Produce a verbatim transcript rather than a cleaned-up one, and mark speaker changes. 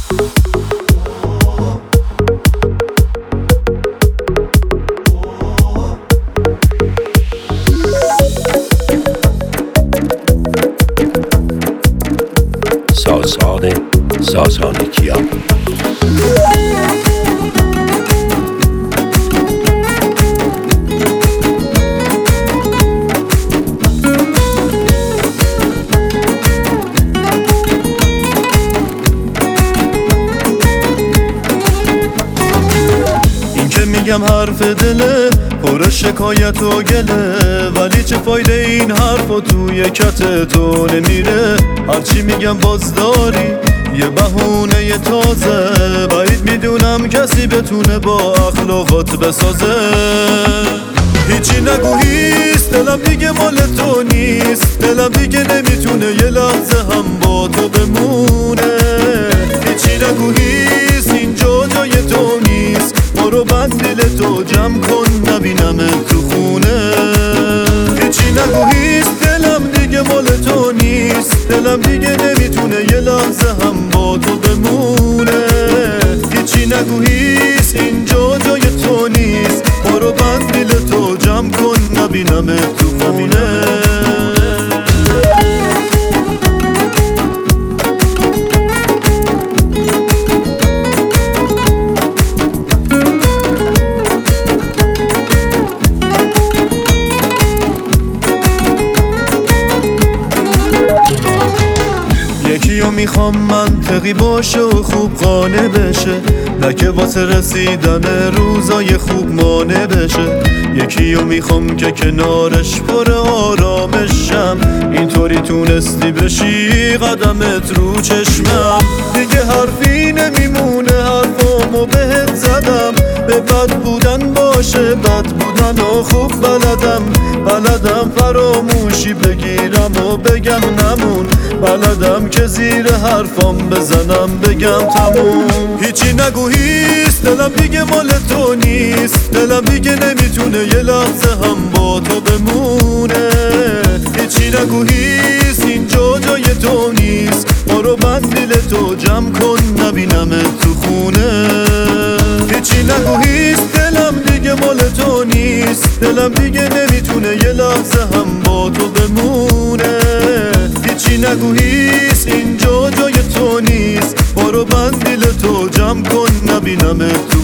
Speaker 1: سازان سازانیکیا
Speaker 2: این که میگم حرف دله پر شکایت و گله، ولی چه فایده این حرفا توی کت تو نمیره. هرچی میگم باز داری یه بهونه تازه، بعید میدونم کسی بتونه با اخلاقات بسازه. هیچی نگو هیست، دلم دیگه مال تو نیست، دلم دیگه نمیتونه یه لحظه هم با تو بمونه. هیچی نگو هیست، اینجا جای تو نیست، برو بند دل تو جمع کن نبینم تو خونه. هیچی نگو هیست، دلم دیگه مال تو نیست، دلم دیگه نمیتونه یه لحظه هم با تو بمونه. هیچی نگو هیست، اینجا جای تو نیست، برو بند دل تو جمع کن نبینم تو خونه. یکیو میخوام منطقی باشه و خوب قانع بشه، نه که واسه رسیدن روزای خوب مانع بشه. یکیو میخوام که کنارش پر آرامشم، اینطوری تونستی بشی قدمت رو چشمم. دیگه حرفی نمیمونه، حرفامو بهت زدم، به بد بودن باشه بد بودن و خوب بلدم. بلدم فراموشی بگیرم و بگم نمون، بلدم که زیر حرفام بزنم بگم تموم. هیچی نگو هیست، دلم دیگه مال تو نیست، دلم دیگه نمیتونه یه لحظه هم با تو بمونه. هیچی نگو هیست، اینجا جای تو نیست، برو بند دل تو جمع کن نبینم تو خونه. هیچی نگو هیست، دلم دیگه مال تو نیست، دلم دیگه نمیتونه یه لحظه هم با تو بمونه. هیچی نگو هیست، اینجا جای تو نیست، برو بند دل تو جمع کن نبینم